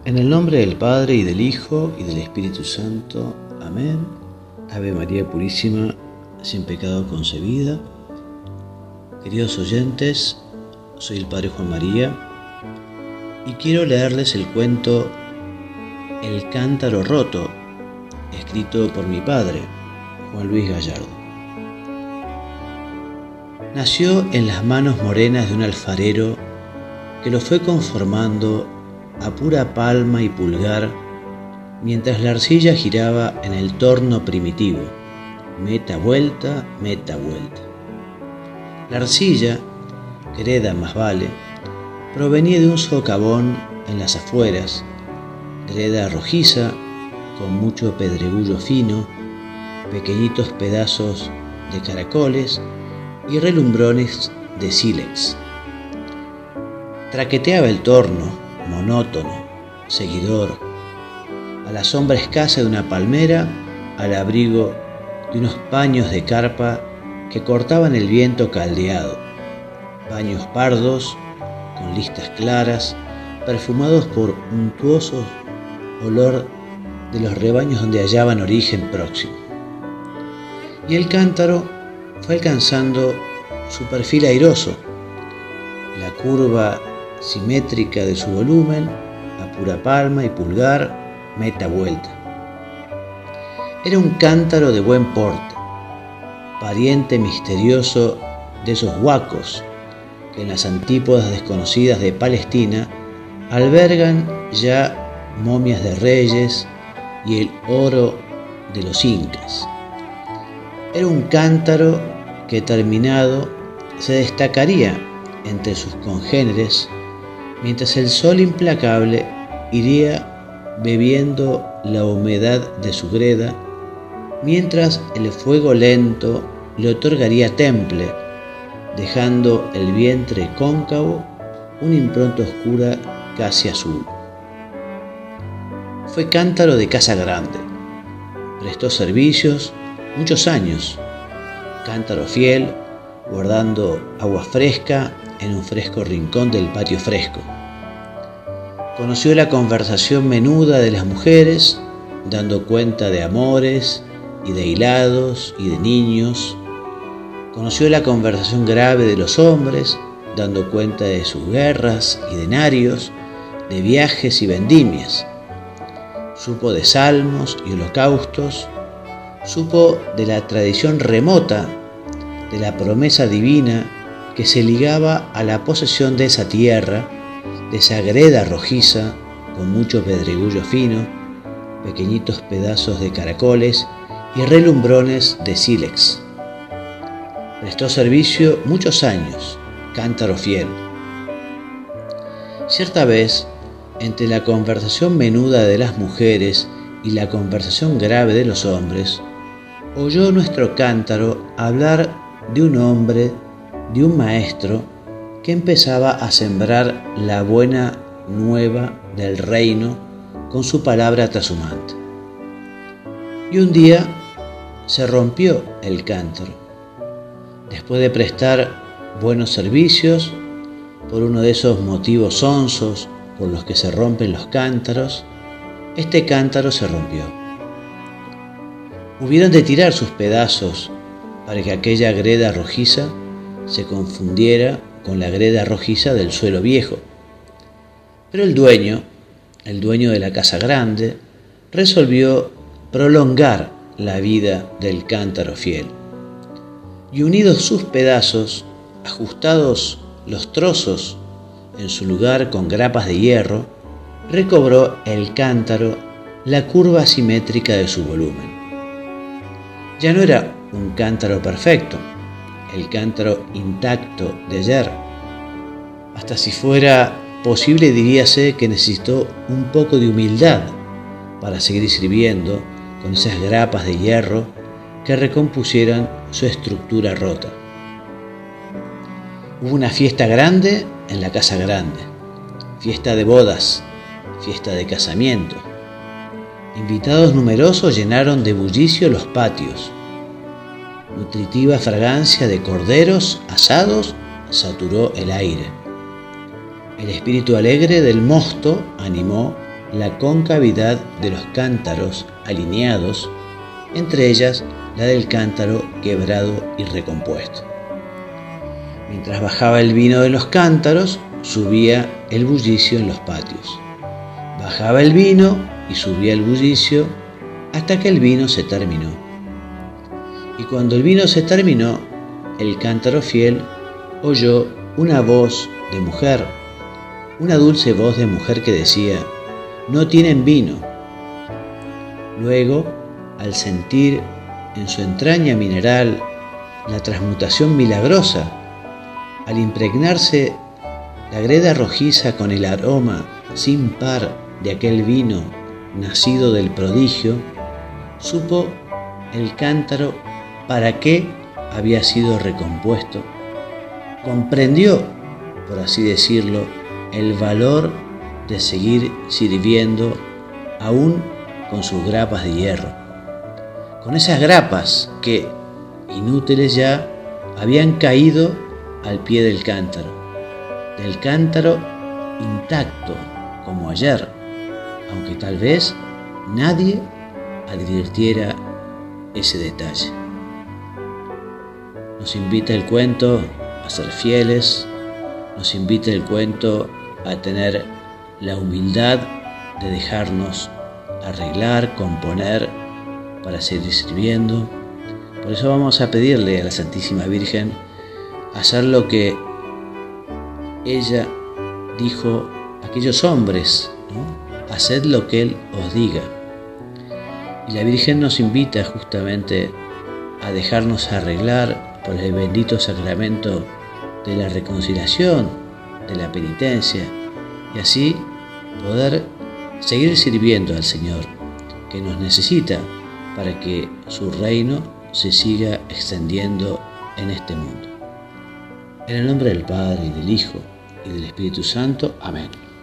En el nombre del Padre, y del Hijo, y del Espíritu Santo. Amén. Ave María Purísima, sin pecado concebida. Queridos oyentes, soy el Padre Juan María, y quiero leerles el cuento El cántaro roto, escrito por mi padre, Juan Luis Gallardo. Nació en las manos morenas de un alfarero que lo fue conformando a pura palma y pulgar, mientras la arcilla giraba en el torno primitivo, meta vuelta, meta vuelta. La arcilla, greda más vale, provenía de un socavón en las afueras, greda rojiza, con mucho pedregullo fino, pequeñitos pedazos de caracoles y relumbrones de sílex. Traqueteaba el torno, monótono, seguidor, a la sombra escasa de una palmera, al abrigo de unos paños de carpa que cortaban el viento caldeado, paños pardos, con listas claras, perfumados por untuoso olor de los rebaños donde hallaban origen próximo. Y el cántaro fue alcanzando su perfil airoso, la curva simétrica de su volumen, a pura palma y pulgar, meta vuelta. Era un cántaro de buen porte, pariente misterioso de esos huacos que en las antípodas desconocidas de Palestina albergan ya momias de reyes y el oro de los incas. Era un cántaro que terminado se destacaría entre sus congéneres, mientras el sol implacable iría bebiendo la humedad de su greda, mientras el fuego lento le otorgaría temple, dejando el vientre cóncavo una impronta oscura casi azul. Fue cántaro de casa grande, prestó servicios muchos años, cántaro fiel, guardando agua fresca en un fresco rincón del patio fresco. Conoció la conversación menuda de las mujeres, dando cuenta de amores y de hilados y de niños. Conoció la conversación grave de los hombres, dando cuenta de sus guerras y denarios, de viajes y vendimias. Supo de salmos y holocaustos, supo de la tradición remota, de la promesa divina que se ligaba a la posesión de esa tierra, de esa greda rojiza con mucho pedregullo fino, pequeñitos pedazos de caracoles y relumbrones de sílex. Prestó servicio muchos años, cántaro fiel. Cierta vez, entre la conversación menuda de las mujeres y la conversación grave de los hombres, oyó nuestro cántaro hablar de un hombre, de un maestro que empezaba a sembrar la buena nueva del reino con su palabra trashumante. Y un día se rompió el cántaro. Después de prestar buenos servicios, por uno de esos motivos sonsos por los que se rompen los cántaros, este cántaro se rompió. Hubieron de tirar sus pedazos para que aquella greda rojiza se confundiera con la greda rojiza del suelo viejo. Pero el dueño de la casa grande, resolvió prolongar la vida del cántaro fiel. Y unidos sus pedazos, ajustados los trozos en su lugar con grapas de hierro, recobró el cántaro la curva simétrica de su volumen. Ya no era un cántaro perfecto, el cántaro intacto de ayer. Hasta si fuera posible, diríase que necesitó un poco de humildad para seguir sirviendo con esas grapas de hierro que recompusieran su estructura rota. Hubo una fiesta grande en la casa grande, fiesta de bodas, fiesta de casamiento. Invitados numerosos llenaron de bullicio los patios. Nutritiva fragancia de corderos asados saturó el aire. El espíritu alegre del mosto animó la concavidad de los cántaros alineados, entre ellas la del cántaro quebrado y recompuesto. Mientras bajaba el vino de los cántaros, subía el bullicio en los patios. Bajaba el vino y subía el bullicio hasta que el vino se terminó. Y cuando el vino se terminó, el cántaro fiel oyó una voz de mujer, una dulce voz de mujer que decía: «No tienen vino». Luego, al sentir en su entraña mineral la transmutación milagrosa, al impregnarse la greda rojiza con el aroma sin par de aquel vino nacido del prodigio, supo el cántaro para qué había sido recompuesto. Comprendió, por así decirlo, el valor de seguir sirviendo aún con sus grapas de hierro, con esas grapas que, inútiles ya, habían caído al pie del cántaro intacto como ayer, aunque tal vez nadie advirtiera ese detalle. Nos invita el cuento a ser fieles, nos invita el cuento a tener la humildad de dejarnos arreglar, componer para seguir sirviendo. Por eso vamos a pedirle a la Santísima Virgen hacer lo que ella dijo a aquellos hombres, ¿no? Haced lo que Él os diga. Y la Virgen nos invita justamente a dejarnos arreglar por el bendito sacramento de la reconciliación, de la penitencia, y así poder seguir sirviendo al Señor, que nos necesita para que su reino se siga extendiendo en este mundo. En el nombre del Padre, y del Hijo, y del Espíritu Santo. Amén.